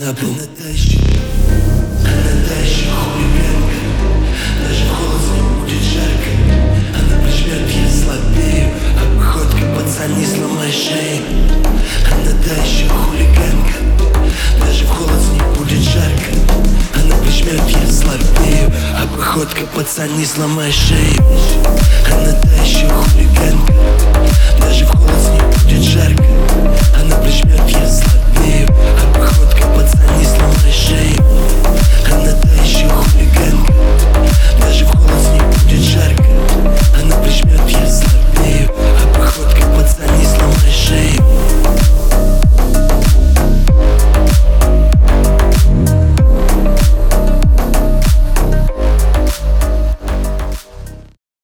Она та еще хулиганка. Даже холодно не будет жарко. Она прижмет, я слабею. Обходка, пацан, не сломай шею. Она та еще хулиганка. Даже в холод не будет жарко. Она прижмет, я слабею. Обходка, пацан, не сломай шею. Она та еще хулиганка. Даже в холод не будет жарко. Она прижмет, я слабею. Обходка, пацан, не сломай шею.